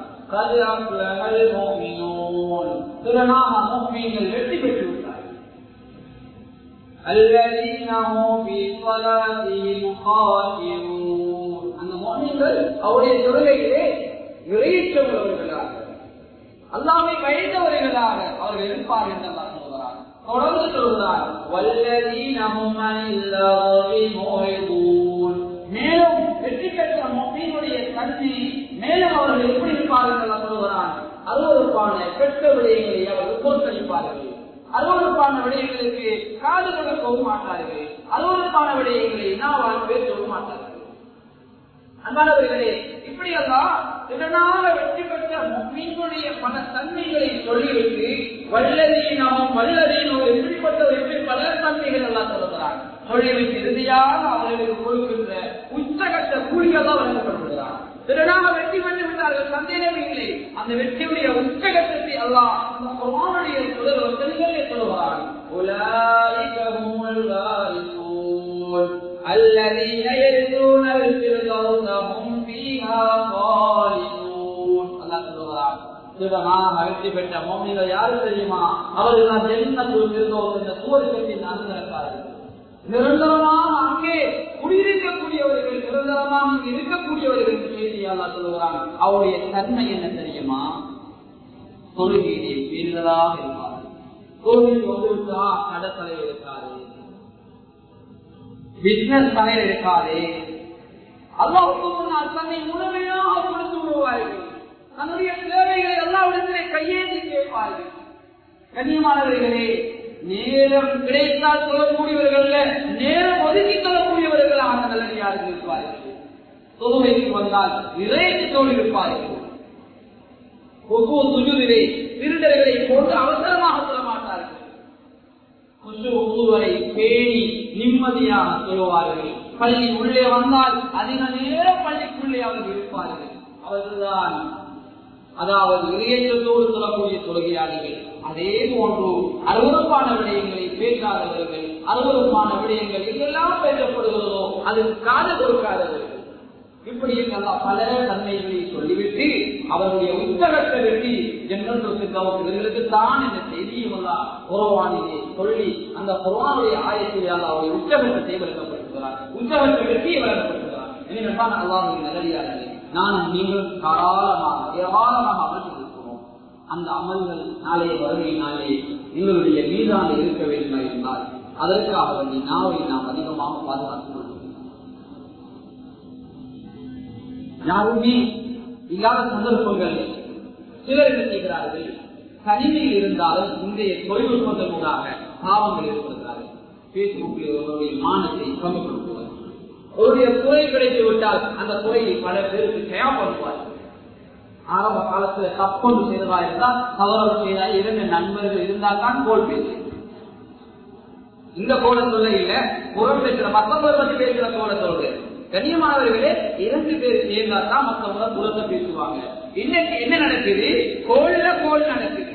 வெற்றி பெற்று விட்டார். الذين هم في صلاتهم خاشعون, அந்த முஃமின்கள் அவருடைய தொழுகையிலே இறைச்சவர்களாக அல்லாஹ்வை பயந்தவர்களாக அவர்கள் இருப்பார்கள் என்று அல்லாஹ் சொல்கிறார். தொடர்ந்து சொல்கிறார், வல்லதீன ஹும் அனில் லஹ்வி முஹிதூன், மேலும் வெற்றி பெற்ற முஃமினுடைய தன்மை மேலும் அவர்கள் எப்படி இருப்பார்கள் என்று அல்லாஹ் சொல்கிறார். அருவருப்பான கெட்ட விடயங்களை அவர்கள் தோற்கடிப்பார்கள். அருவருப்பான விடயங்களுக்கு காது கொடுக்கவும் மாட்டார்கள். அருவருப்பான விடயங்களை நாவால் பேசவும் மாட்டார்கள். அன்பானவர்களே, இப்படி எல்லாம் இதனால வெற்றி பெற்ற முஃமினுடைய பல தன்மைகளை சொல்லிவிட்டு வல்லதீனமும் வல்லதீனும் எப்படிப்பட்ட வெற்றி பல தன்மைகள் எல்லாம் சொல்லுகிறார். சொல்லிவிட்டு இறுதியாக அவர்களுக்கு கொடுக்கின்ற உச்சகட்ட கூலிகள் வழங்கப்படுகிறார். திறனாக வெற்றி பெற்று விட்டார்கள், சந்தேகமே இல்லை. அந்த வெற்றியுடைய உச்சகட்டத்தை அல்லாஹ் குர்ஆனுடைய முதல் வசனங்களிலே சொல்கிறார், உலாயிக ஹுமுல் வாரிசூன் அல்லதீன யரிசூனல் ஃபிர்தௌஸ ஹும் ஃபீஹா காலிதூன். அல்லாஹ் சொல்கிறார், நிரந்தரமாக வெற்றி பெற்ற மோமிகள் யாரு தெரியுமா? அவர்கள் தான் ஜன்னத்துல் ஃபிர்தௌஸ் என்ற சுவர்க்கத்தின் அனுசரக்காரர்கள். நிரந்தரமாக அங்கே குடியிருக்கக்கூடியவர்கள், நிரந்தரமாக அங்கே இருக்கக்கூடியவர்கள் செய்தி அல்லாஹ் சொல்லுகிறான். அவருடைய தன்மை என்ன தெரியுமா? தொழுகையிலே பேணுதலாக இருப்பார். தொழுகை வந்துவிட்டா கடற்கரையில் இருக்காது, பிசினஸ் தலையில் இருக்காது. அல்லாஹ்வுக்கு முன்னால் தன்னை முழுமையாக கொடுத்து விடுவார்கள். தன்னுடைய தேவைகளை எல்லாவிடத்திலே கையேந்தி கேட்பார்கள். கண்ணியமானவர்களே, நேரம் கிடைத்தால் சொல்லக்கூடியவர்கள், நேரம் ஒதுக்கி சொல்லக்கூடியவர்களாக நல்லடியார்கள் இருப்பார்கள். தொழுகைக்கு வந்தால் இறைத்தோடு இருப்பார்கள். ஒவ்வொரு சுஜூதிலே திருடர்களை போட்டு அவசரமாக சொல்ல மாட்டார்கள். ஒவ்வொருவரை பேணி நிம்மதியாக சொல்லுவார்கள். பள்ளி உள்ளே வந்தால் அதிக நேரம் பள்ளிக்குள்ளே அவர்கள் இருப்பார்கள். அவர்கள்தான் அதாவது இறையற்றத்தோடு சொல்லக்கூடிய தொழுகையாளிகள். அதே போன்று அருவருப்பான விடயங்களை பேசாதவர்கள், அருவருப்பான விடயங்கள் எங்கெல்லாம் பேசப்படுகிறதோ அதுக்கு காது கொடுக்காதவர்கள். இப்படி பல தன்மைகளை சொல்லிவிட்டு அவருடைய உத்தரத்தை வெட்டி ஜன்னத்துக்கு தான் இந்த செய்தியும் குர்ஆனிலே சொல்லி அந்த குர்ஆனுடைய ஆயத்திலே அவருடைய உச்சகத்தை விளக்கப்படுத்துகிறார். உச்சகத்தை வெற்றி விளக்கப்படுத்துகிறார். எனவே அல்லாஹ்வின் நல்லடியார்களே, நானும் நீங்களும் தாராளமாக ஏராளமாக அமல் செய்திருக்கிறோம். அந்த அமல்கள் நாளைய வருகையினாலே எங்களுடைய மீதான இருக்க வேண்டும் இருந்தால் அதற்காக வேண்டி நாவை நாம் அதிகமாக பாதுகாத்துக் கொள்வோம். யாருமே இல்லாத சந்தர்ப்பங்கள் சிலர் என்ன செய்கிறார்கள், தனிமையில் இருந்தாலும் இன்றைய தொழில்நுட்பங்கள் ஊடாக பாவங்கள் ஏற்படுகிறார்கள். பேஸ்புக்கில் ஒருவருடைய மானத்தை கம்மிப்படுத்துவார். அவருடைய குறை கிடைத்து விட்டால் அந்த குறையை பல பேருக்கு தேவைப்படுவார்கள். ஆரம்ப காலத்துல தப்பொன்று செய்ததா இருந்தால் தவறு செய்தால் இரண்டு நண்பர்கள் இருந்தால் தான் கோல் பேசு. இந்த கோலத்துல இல்ல, புறம் பேசுற மற்றவரை பற்றி பேசுற கோலத்தோடு கண்ணியமானவர்களே, இரண்டு பேர் சேர்ந்தால் தான் மற்றவங்க புறத்தை பேசுவாங்க. இன்னைக்கு என்ன நடக்குது? கோல்ல கோல் நடக்குது,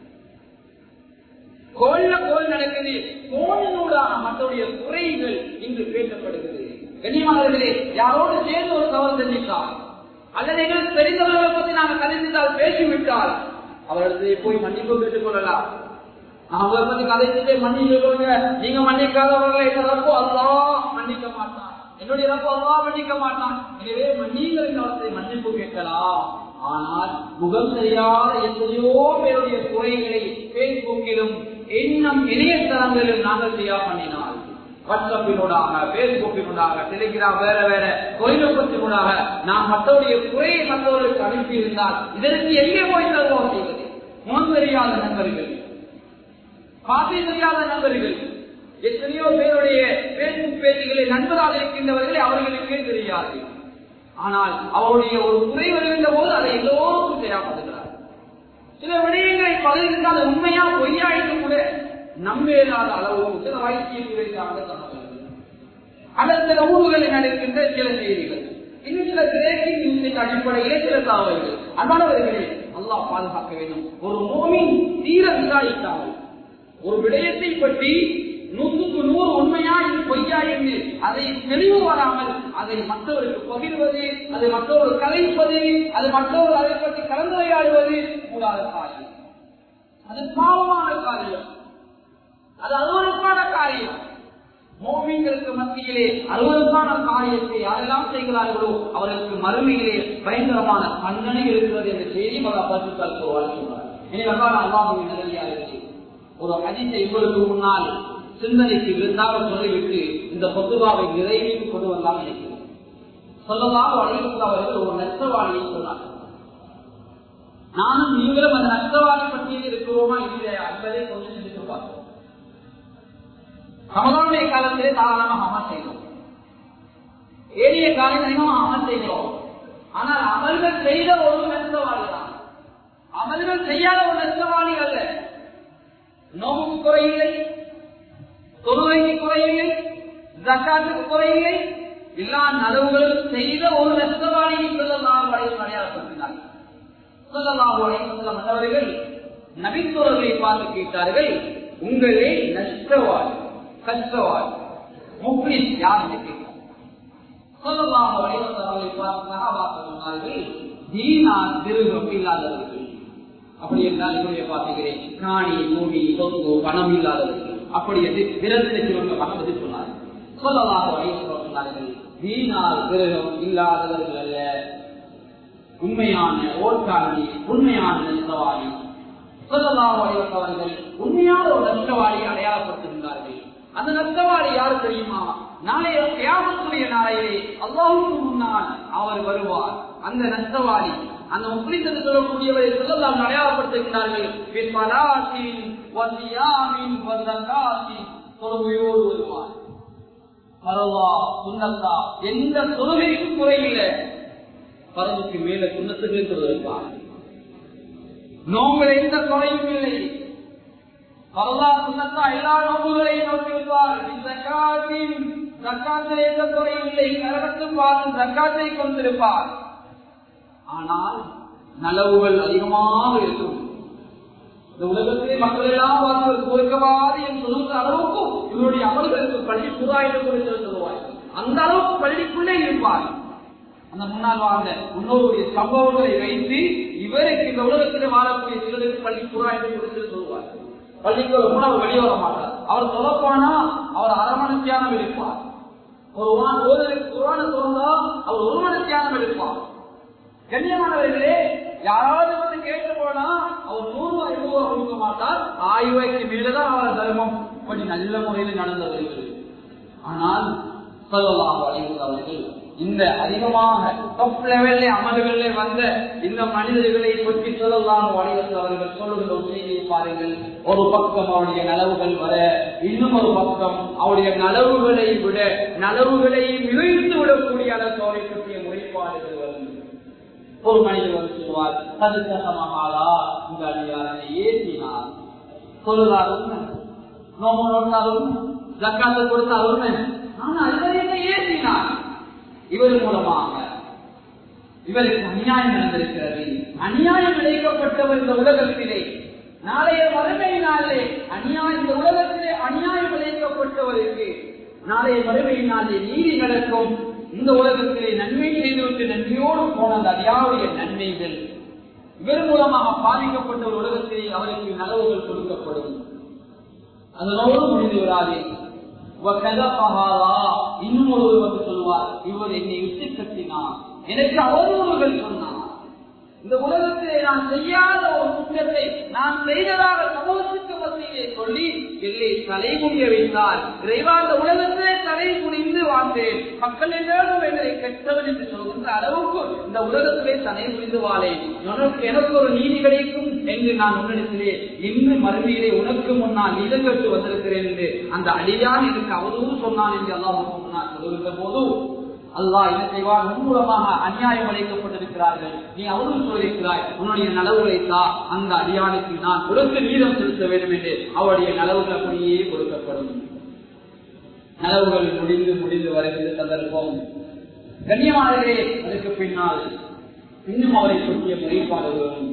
கோல்ல கோல் நடக்குது. கோலினூடாக மற்றவருடைய குறைகள் இன்று பேசப்படுகிறது. கண்ணியமானவர்களே, யாரோடு சேர்ந்து ஒரு தவறு செஞ்சிட்டால் அல்லது எங்களுக்கு தெரிந்தவர்களை பற்றி நாங்கள் கதைத்தால் பேசிவிட்டால் அவர்களை போய் மன்னிப்பு பெற்றுக் கொள்ளலாம். அவங்களை பற்றி கதைச்சிட்டே மன்னிக்க, நீங்க மன்னிக்காதவர்களை எதற்கோ அல்லாஹ் மன்னிக்க மாட்டான், என்னுடைய ரப்ப அல்லாஹ் மன்னிக்க மாட்டான். எனவே நீங்கள் அவற்றை மன்னிப்பு கேட்கலாம். ஆனால் முகம் தெரியாத எத்தனையோ பேருடைய குறைகளை பேஸ்புக்கிலும் இன்னும் இணையதளங்களிலும் நாங்கள் செய்யா பண்ணினால், வாட்ஸ்அப்பினூடாக, பேஸ்புக்கினூடாக, டெலிகிராம், வேற வேற தொழில்நுட்பத்தினூடாக நாம் மற்றவருடைய குறையை மற்றவர்களுக்கு அனுப்பி இருந்தால் இதற்கு எங்கே போய் தருவோம் செய்வது? முகம் தெரியாத நண்பர்கள், பாசை தெரியாத நண்பர்கள், எத்தனையோ பேருடைய பேஸ்புக் பேஜ்களை நண்பராக இருக்கின்றவர்களை அவர்களுக்கே தெரியாது. ஆனால் அவருடைய ஒரு குறை வருகின்ற போது அதை எல்லோருக்கும் செய்யப்படுகிறார். சில விடயங்களை பகிர்ந்தால் உண்மையா பொய்யா என்று கூட நம்பேறாத அளவு சில வைத்தியத்துறை சார்ந்த தகவல்கள், அல்லது சில ஊர்களில் நடக்கின்ற சில செய்திகள், இன்னும் சில பிரேக்கிங் நியூஸின் அடிப்படையிலே சில தகவல்கள். அன்பானவர்களே, அல்லாஹ் பாதுகாக்க வேண்டும். ஒரு மோமின் தீர விசாரித்தாமல் ஒரு விடயத்தை பற்றி நூற்றுக்கு நூறு உண்மையா இது பொய்யா என்று அதை தெளிவு வராமல் அதை மற்றவருக்கு பகிர்வது, அதை மற்றவர்கள் கலைப்பது, அது மற்றவர்கள் அதை பற்றி கலந்துரையாடுவது கூடாத காரியம். அது பாவமான காரியம், அது அலுவலப்பான காரியம். மோமின்களுக்கு மத்தியிலே அலுவலப்பான காரியத்தை யாரெல்லாம் செய்கிறார்களோ அவர்களுக்கு மறுமையிலே பயங்கரமான தண்டனை இருக்கிறது என்ற செய்தி மகா பரிசுத்தால் சொல்வார். எனவே அல்லாஹ்வின் நல்லடியார்களே, ஒரு ஹதீஸை உங்களுக்கு முன்னால் சிந்தனைக்கு விருந்தாக சொல்லிவிட்டு இந்த பொதுவாவை நிறைவேற்றி கொண்டு வந்தால் நினைக்கிறேன். சொல்லலாம் அவர்கள் ஒரு நஷ்டவாளியை சொன்னார். நானும் நீங்களும் அந்த நஷ்டவாளி பற்றியில் இருக்கிறோமா இல்லையா என்பதை கொஞ்சம் சிந்தித்து பார்த்தோம். ரமலானுடைய காலத்திலே தாராளமாக அமல் செய்தோம், ஏரிய காலத்திலும் அமல் செய்கிறோம். ஆனால் அமல்கள் செய்த ஒரு நஷ்டவாளி தான், அமல்கள் செய்யாத ஒரு நஷ்டவாளி அல்ல. நோவுக்கு குறையில்லை, தொழுகைக்கு குறையில்லை, ஜக்காத்துக்கு குறையில்லை, எல்லா நலவுகளும் செய்த ஒரு நஷ்டவாளியை ஸல்லல்லாஹு அலைஹி வஸல்லம் அடையாளப்படுத்தினார். ஸல்லல்லாஹு அலைஹி வஸல்லம் அவர்கள் நபித்தோழர்களை பார்த்து கேட்டார்கள், உங்களே நஷ்டவாளி, கஷ்டவாளி, முஃப்லிஸ் யார் என்று கேட்டார். ஸல்லல்லாஹு அலைஹி வஸல்லம் அவர்களை பார்த்து சஹாபாக்கள் சொன்னார்கள், தீனார் திருகம் இல்லாதவர்கள். அப்படி என்றால் இவருடைய பார்த்துக்கிறேன் காணி பூமி சொத்து பணம் இல்லாதவர்கள் அப்படி என்று விரத்திற்கு பணத்தை சொன்னார்கள். சொல்லலாக சொன்னார்கள், வீணால் விரகம் இல்லாதவர்கள் அல்ல, உண்மையான ஓர்காணி உண்மையான நஷ்டவாளி. சொல்லலாக அவர்கள் உண்மையான ஒரு நஷ்டவாளி அடையாளப்படுத்திருந்தார்கள். அந்த நஷ்டவாளி யாரு தெரியுமா? நாளைய கியாமத்துடைய நாளையிலே அல்லாஹ்வுக்கு முன்னால் அவர் வருவார். அந்த நஷ்டவாளி அந்த முஸ்லிம் என்று சொல்லக்கூடியவரை சொல்லலாம் அடையாளப்படுத்துகிறார்கள். தொழுகையோடு வருவார். பரவா சுண்ணத்தா எந்த தொழுகைக்கும் குறையில்லை, பரவுக்கு மேல சுண்ணத்துக்கு தொழுவார். நோம்புல எந்த குறையும் இல்லை, பரவா சுண்ணத்தா எல்லா நோம்புகளையும் நோக்கியிருப்பார். ஜக்காத்தில் எந்த குறையும் இல்லை, நரகத்தும் பார்த்து ஜக்காத்தை கொண்டிருப்பார். ஆனால் நலவுகள் அதிகமாக இருக்கும். இந்த உலகத்திலே மக்கள் எல்லாம் பார்த்து கொடுக்கவாது என்று சொல்லுகிற அளவுக்கும் இவருடைய அமல்களுக்கு பள்ளி புறாயிடம் கொடுத்து சொல்லுவார். அந்த அளவுக்கு பள்ளிக்குள்ளே இருப்பார். அந்த முன்னால் வாழ்ந்த முன்னோருடைய சம்பவங்களை வைத்து இவருக்கு இந்த உலகத்திலே வாழக்கூடிய சிலருக்கு பள்ளி புறாயிடம் கொடுத்து சொல்லுவார். பள்ளிக்கு ஒரு உணவு வெளியே வர மாட்டார். அவர் சொல்லப்போனா அவர் அரை மணி தியானம் இருப்பார். ஒரு குரான சொன்னா அவர் ஒரு மணி தியானம் இருப்பார். கண்ணியமானவர்களே, யாராவது வந்து கேட்டு போனா அவர் நூறு ரூபாய் இருபது ரூபாய் கொடுக்க மாட்டார். ஆயிரம் ரூபாய்க்கு மேலதான் அவர் தர்மம் இப்படி நல்ல முறையில் நடந்து வருகிறது. ஆனால் ஸல்லல்லாஹு அலைஹி வஸல்லம் இந்த அதிகமாக டாப் லெவல்ல அமல்களிலே வந்த இந்த மனிதர்களை பற்றி ஸல்லல்லாஹு அலைஹி வஸல்லம் அவர்கள் சொல்லுகிற செய்தியை பாருங்கள். ஒரு பக்கம் அவருடைய நலவுகள் வர, இன்னும் ஒரு பக்கம் அவருடைய நலவுகளை விட நலவுகளை மிகைத்து விடக்கூடிய அளவுக்கு பற்றிய முறைப்பாடுகள் வரும். ஒரு மனிதர் வந்து சொல்வார், சதுக்கமகாலா இந்த அடியாரனை ஏற்றினார் சொல்லுறார், உண்மை நோம்பு நோட்டார், உண்மை ஜக்காத்தை கொடுத்தார், உண்மை. ஆனா இவரை ஏற்றினார். இவர் மூலமாக இவருக்கு அநியாயம் நடந்திருக்கிறது. அநியாயம் விளைக்கப்பட்டவர் இந்த உலகத்திலே, நாளைய மறுமை நாளே அநியாயம் இந்த உலகத்திலே அநியாயம் விளைக்கப்பட்டவருக்கு நாளைய மறுமை நாளே நீதி நடக்கும். இந்த உலகத்திலே நன்மை செய்துவிட்டு நன்மையோடு போன அந்த அடியாவுடைய நன்மைகள் இவர் மூலமாக பாதிக்கப்பட்ட ஒரு உலகத்திலே அவருக்கு நலவுகள் கொடுக்கப்படும். அதனோடு முடிந்து விடாதே. இன்னும் ஒருவர் வந்து சொல்வார், இவர் என்னை விட்டு கட்டினார், எனக்கு அவதூறுகள் சொன்னார். இந்த உலகத்திலே நான் செய்யாத ஒரு குற்றத்தை நான் செய்ததாக சமூகத்துக்கு மத்தியிலே சொல்லி என்னை தலை குனிய வைத்தார். இறைவா, இந்த உலகத்திலே தலை குனிந்து வாழ்ந்தேன், மக்கள் எல்லாரும் என்னை கெட்டவன் என்று சொல்கின்ற அளவுக்கு இந்த உலகத்திலே தலை குனிந்து வாழேன். உனக்கு எனக்கு ஒரு நீதி கிடைக்கும் என்று நான் உன்னிடத்திலே இன்று மறுமையிலே உனக்கு முன்னால் நீதங்கட்டு வந்திருக்கிறேன் என்று அந்த அடியான் எனக்கு அவதூறு சொன்னான் என்று அல்லாஹ்வுக்கு முன்னால் சொல்லுகின்ற போது அல்லாஹ் என்ன செய்வார்? முன்மூலமாக அநியாயம் அழைக்கப்பட்டிருக்கிறார்கள், நீ அவரும் சொல்லியிருக்கிறாய், உன்னுடைய நலவுகளை தா, அந்த அடியானுக்கு நான் கொடுத்து நீதம் செலுத்த வேண்டும் என்று அவருடைய நலவுகள் அப்படியே கொடுக்கப்படும். நலவுகள் முடிந்து முடிந்து வருகின்ற சந்தர்ப்பம் கண்ணியமானவர்களே, அதற்கு பின்னால் இன்னும் அவரை பற்றிய முறைப்பாடுகளும்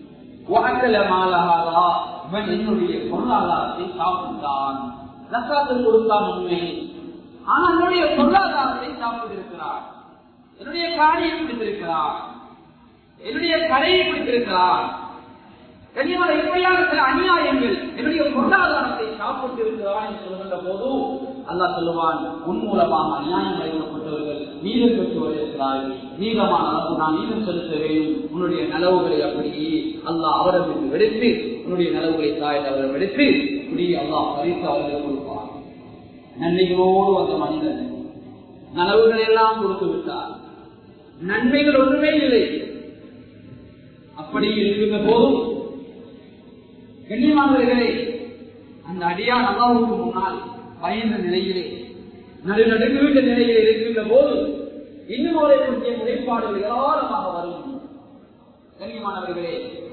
இவன் என்னுடைய பொருளாதாரத்தை சாப்பிட்டான், நக்காத்தில் கொடுத்தான் உண்மை, ஆனால் என்னுடைய பொருளாதாரத்தை சாப்பிட்டிருக்கிறார், என்னுடைய காணியை பிடித்திருக்கிறார், என்னுடைய கடையை பிடித்திருக்கிறார். கண்ணியமான எப்படியான சில அநியாயங்கள் என்னுடைய பொருளாதாரத்தை சாப்பிட்டு இருக்கிறார் என்று சொல்கின்ற போது அல்லாஹ் சொல்லுவான், உன் மூலமாக அநியாயம் அளிக்கப்பட்டவர்கள் நீதம் பெற்று வருகிறார்கள், நீதமான அளவு நான் நீதம் செலுத்த வேண்டும். உன்னுடைய நலவுகளை அப்படியே அல்லாஹ் அவர்களுக்கு எடுத்து, உன்னுடைய நலவுகளை தாய் அவர்கள் எடுத்து இப்படி அல்லாஹ் பரிசு அவர்கள் கொடுப்பார். நன்மைகளோடு வந்த மனிதன் நலவுகள் எல்லாம் கொடுத்து விட்டார், நன்மைகள் ஒன்றுமே இல்லை. அப்படி இருக்கின்ற போதும் கண்ணியமானவர்களே, அந்த அடியான் அல்லாஹ்வுக்கு முன்னால் பயந்த நிலையிலே நடுநடுங்குகின்ற நிலையிலே இருக்கின்ற போது இன்னும் அவரை பற்றிய முறைப்பாடுகள் ஏராளமாக வரும். கண்ணியமானவர்களே,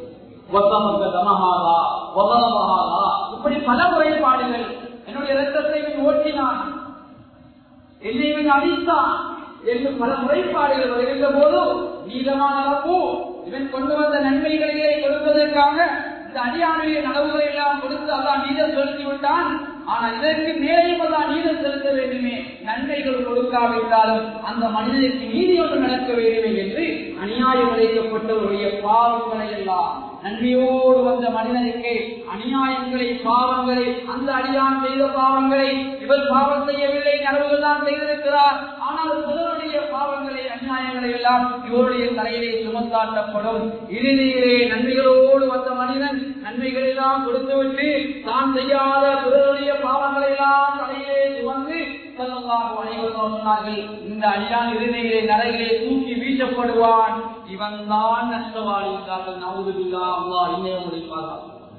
இப்படி பல முறைப்பாடுகள், என்னுடைய இரத்தத்தை ஓட்டினான், என்னை அடித்தான் என்று பல முறைப்பாடுகள் வருகின்ற போது நீதமான அளவு இவன் கொண்டு வந்த நன்மைகளையே கொடுப்பதற்காக இந்த அடியானுடைய நலவுகளை எல்லாம் கொடுத்து அதான் நீதம் செலுத்தி விட்டான். ஆனால் இதற்கு மேலேயும் அதான் நீதம் செலுத்த வேண்டுமே, நன்மைகள் கொடுக்காவிட்டாலும் அந்த மனிதனுக்கு நீதி ஒன்று நடக்க வேண்டுமே என்று அநியாயம் விளைக்கப்பட்டவருடைய பாவங்களை எல்லாம் நன்மையோடு வந்த மனிதனுக்கு அநியாயங்களை பாவங்களை அந்த அடியான் செய்த பாவங்களை இவர் பாவம் செய்யவில்லை, நனவுகள் தான் செய்திருக்கிறார், ஆனால் பிறருடைய பாவங்களை அநியாயங்களை எல்லாம் இவருடைய தலையிலே சுமத்தாட்டப்படும். இறுதியிலே நன்மைகளோடு வந்த மனிதன் நன்மைகளை எல்லாம் கொடுத்துவிட்டு தான் செய்யாத பிறருடைய பாவங்களை எல்லாம் தலையிலே சுமந்து சொன்னார்கள், இந்த அடியான் இறுதியிலே நரகிலே தூக்கி வீசப்படுவான், இவன் தான் நஷ்டவாளி என்றார்கள். நவுதுபில்லா, அல்லாஹ் இன்னைய முடிப்பார்கள்.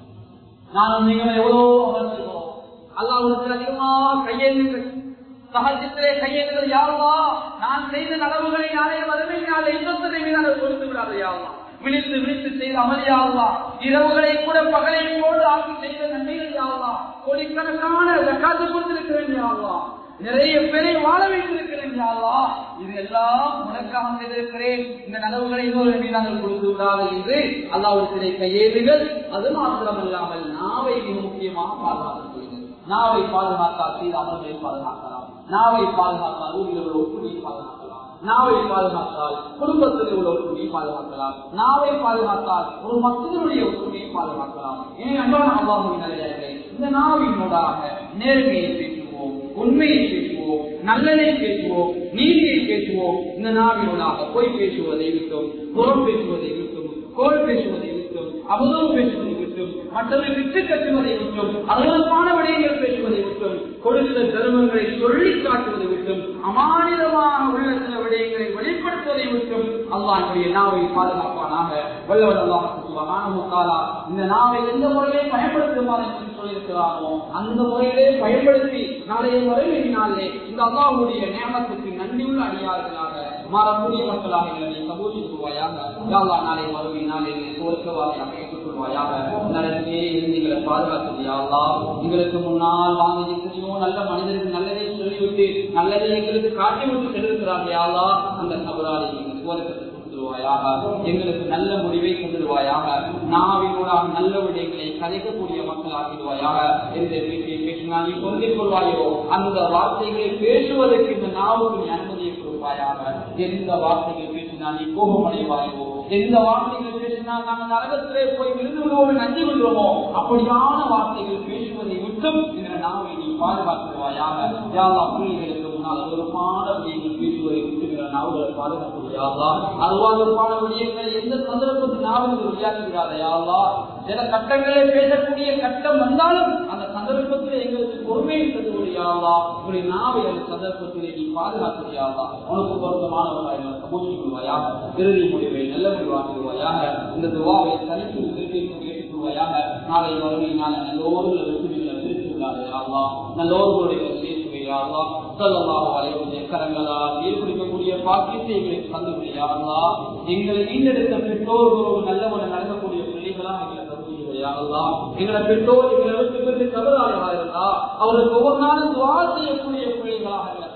நானும் நீங்கள் எவ்வளோ அமர்ந்திருக்கிறோம், அல்லாஹ்வுக்கு அதிகமாக கையேந்து சகஜத்திலே கையேந்துகள் யாருவா, நான் செய்த நனவுகளை நாளே வறுமையினாலே இன்னொருத்தரை மீது கொடுத்து விடாது யாருவா, விழித்து விழித்து செய்த அமளியாவா, இரவுகளை கூட பகலை போடு ஆக்கி செய்த நன்மைகள் யாவா, கோடிக்கணக்கான ஜக்காத்து கொடுத்திருக்கிறேன் யாவா, நிறைய பேரை வாழ வைத்திருக்கிறேன் யாவா, இது எல்லாம் உனக்காக செய்திருக்கிறேன், இந்த நனவுகளை இன்னொரு மீது நாங்கள் கொடுத்து விடாது என்று அல்லாஹ்வுடைய கையேடுகள். அது மாத்திரமல்லாமல் நாவை மிக முக்கியமாக பாதுகாத்துக் நாவை பாதுகாத்தால் செய்த அமல்களை பாதுகாக்கலாம், நாவை பாதுகாத்தால் ஊரில் உள்ள ஒப்புமையை பாதுகாக்கலாம், நாவை பாதுகாத்தால் குடும்பத்தில் உள்ள ஒற்றுமையை பாதுகாக்கலாம், நாவை பாதுகாத்தால் ஒரு மக்களுடைய ஒற்றுமையை பாதுகாக்கலாம். எனவே அன்பான அல்லாஹ்வின் நல்லடியார்களே, இந்த நாவினூடாக நேர்மையை பேசுவோம், உண்மையை பேசுவோம், நல்லதை பேசுவோம், நீதியை பேசுவோம். இந்த நாவினூடாக பொய் பேசுவதை விட்டும், புறம் பேசுவதை விட்டும், கோல் பேசுவதை விட்டும், அவதூறு பேசுவதை விட்டும், மற்றவரை விட்டு கட்டுவதை விட்டும், அருவமான விடயங்கள் பேசுவதை விட்டும், கொடுத்த தர்மங்களை சொல்லி காட்டுவதை விட்டும், அமானிதமான உள்ள சில விடயங்களை வெளிப்படுத்துவதை விட்டும் அல்லாஹ்வுடைய நாவை பாதுகாப்பானாக. வல்லவன் அல்லாஹ் சுப்ஹானஹு வ தஆலா இந்த நாவை எந்த முறையிலே பயன்படுத்துமாறு சொல்லியிருக்கிறாரோ அந்த முறையிலே பயன்படுத்தி நாளைய மறுமையினாலே இந்த அல்லாஹ்வுடைய நியமத்துக்கு நன்றியுள்ள அடியார்களாக மாறக்கூடிய மக்களாக எங்களை கபூல் செய்வாயாக. யா அல்லாஹ் நாளைய மறுமையினாலே சுவர்க்கவாதியாக ஏற்றுக்கொள்வாயாக. நரகத்திலே இருந்து எங்களை பாதுகாத்து யா அல்லாஹ். எங்களுக்கு முன்னால் வாங்கி எத்தனையோ நல்ல மனிதருக்கு நல்லதை சொல்லிவிட்டு நல்லதை எங்களுக்கு காட்டிவிட்டு சென்றிருக்கிறார் யா அல்லாஹ். அந்த கபராலை எங்கள் சுவர்க்கத்தை எங்களுக்கு நல்ல முடிவை கொண்டுடுவாயாக. நாவினூடாக நல்ல விடயங்களை கதைக்கக்கூடிய மக்கள் ஆகிடுவாயாக. எந்த வீட்டை பேசினா நீ பொருந்திக் கொள்வாயோ அந்த வார்த்தைகளை பேசுவதற்கு இந்த நாவுக்கு நீ அனுமதியை கொடுப்பாயாக. எந்த வார்த்தைகள் பேசினா நீ கோபம் அடைவாயோ, எந்த வார்த்தைகள் பேசினா நாங்கள் நரகத்திலே போய் விருந்து விடுவோம் நன்றி கொள்வோமோ அப்படியான வார்த்தைகள் பேசுவதை விட்டும் இந்த நாவை நீ பாதுகாத்துவாயாக. யாவா பிள்ளைகளுக்கு முன்னால் அருவமான விடயங்கள் பேசுவதை விட்டு நாவுகளை பாதுகாத்துவாயா. அருவாதமான விடயங்களை எந்த சந்தர்ப்பத்தில் நாவுகள் விளையாடுகிறாதையாவா. சில கட்டங்களே பேசக்கூடிய கட்டம் வந்தாலும் அந்த சந்தர்ப்பத்தில் எங்களுக்கு பொறுமையை தருவதையாவா. உடைய நாவை அந்த சந்தர்ப்பத்திலே நீ பாதுகாத்துவாயா. உனக்கு பொருத்தமானவர்களாக சமூகிக்கொள்வாயாக. இறுதி முடிவை நல்ல முடிவாக்குவாயாக. இந்த துவாவை தனித்து ஏற்றுக்கொள்வாயாக. நாளை வறுமை நாளை நல்லோர்கள் வெற்றிகளை பிரித்துள்ளாரையாவா. நல்லோர்களுடைய சேர்த்துவையாவா. ஸல்லல்லாஹு அலைஹி வஸல்லம் கரங்களால் ஏற்படுத்தக்கூடிய பாக்கியத்தை எங்களுக்கு தந்துவிடையாவா. எங்களை ஈண்டெடுத்த பெற்றோர்களோடு நல்லவன நடக்கக்கூடிய பிள்ளைகளாக எங்களை தந்துவிடையாவா. எங்களை பெற்றோர் எங்களை விட்டு பெற்று தவறாக இருந்தா அவருக்கு ஒவ்வொரு நாளும் துவா செய்யக்கூடிய பிள்ளைகளாக எங்களை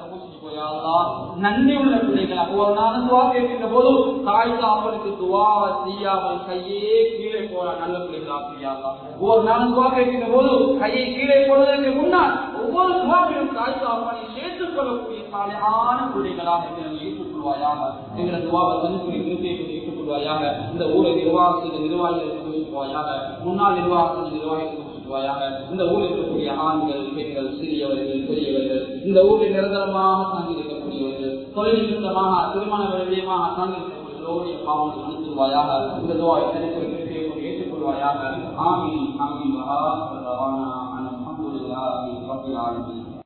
நன்றி உள்ள பிள்ளைகளாக ஒரு நாளும் துவா கேட்கின்ற போது தாய் தாப்பனுக்கு துவா செய்யாமல் கையே கீழே போற நல்ல பிள்ளைகளாக ஒவ்வொரு நாளும் துவா கேட்கின்ற போது கையை கீழே போடுவதற்கு முன்னால் ஒவ்வொரு துவாவிலும் தாய் தாப்பனை சேர்த்துக் கொள்ளக்கூடிய சாலையான பிள்ளைகளாக எங்களை ஏற்றுக்கொள்வாயாக. எங்களை துவாவை தனித்துறை ஏற்றுக்கொள்வாயாக. இந்த ஊரை நிர்வாகம் செய்த நிர்வாகிகளுக்கு கொடுத்துவாயாக. முன்னாள் நிர்வாகம் செய்த நிர்வாகிகளுக்கு இந்த ஊரில் இருக்கக்கூடிய ஆண்கள், பெண்கள், சிறியவர்கள், பெரியவர்கள், இந்த ஊரில் நிரந்தரமாக சார்ந்திருக்கக்கூடியவர்கள், தொழில் நிமித்தமாக திருமண விடயமாக சார்ந்திருக்கக்கூடியவர்களுடைய பாவங்கள் மன்னித்துவாயாக. இந்த துவாவை தனித்துறை ஏற்றுக்கொள்வாயாக. ஆமீன் ஆமீன்.